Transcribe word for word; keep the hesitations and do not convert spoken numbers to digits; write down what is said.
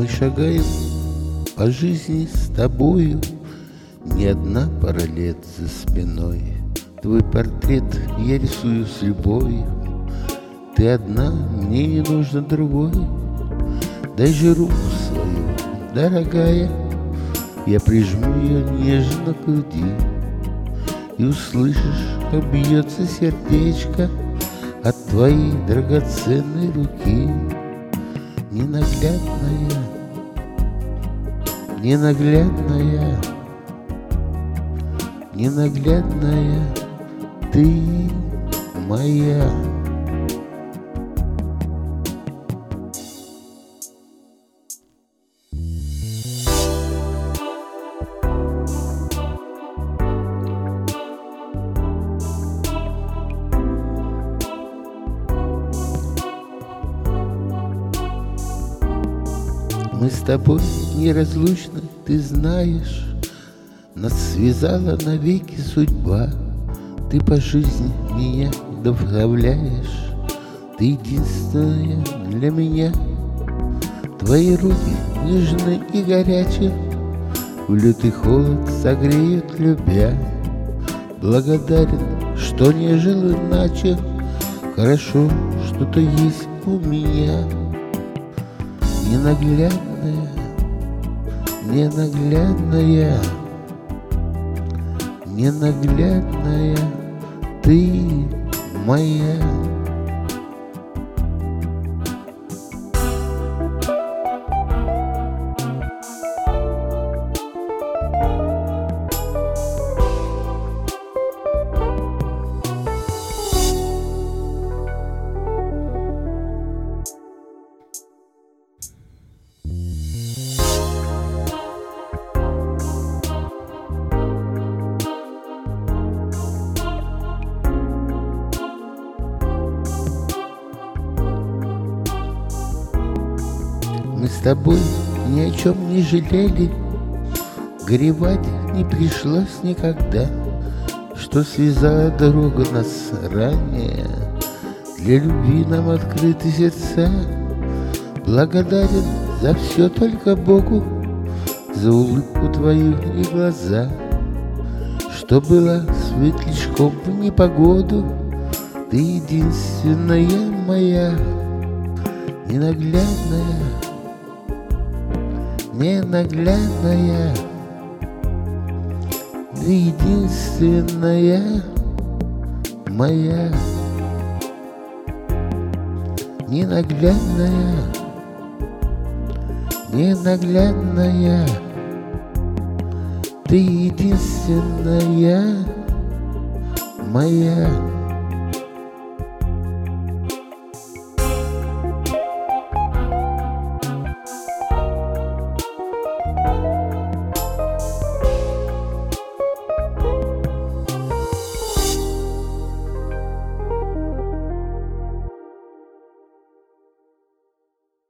Мы шагаем по жизни с тобою, не одна пара лет за спиной. Твой портрет я рисую с любовью. Ты одна, мне не нужно другой. Дай же руку свою, дорогая, я прижму ее нежно к груди. И услышишь, как бьется сердечко от твоей драгоценной руки. Ненаглядная, ненаглядная, ненаглядная, ты моя. Мы с тобой неразлучны, ты знаешь, нас связала навеки судьба. Ты по жизни меня вдохновляешь, ты единственная для меня. Твои руки нежны и горячие, в лютый холод согреют любя. Благодарен, что не жил иначе, хорошо, что-то есть у меня. Ненаглядная, ненаглядная, ненаглядная, ты моя. Мы с тобой ни о чем не жалели, горевать не пришлось никогда, что связала дорога нас ранее, для любви нам открыты сердца. Благодарен за все только Богу, за улыбку твою и глаза, что было светлячком в непогоду. Ты единственная моя, ненаглядная, ненаглядная, ты единственная моя, ненаглядная, ненаглядная, ты единственная моя.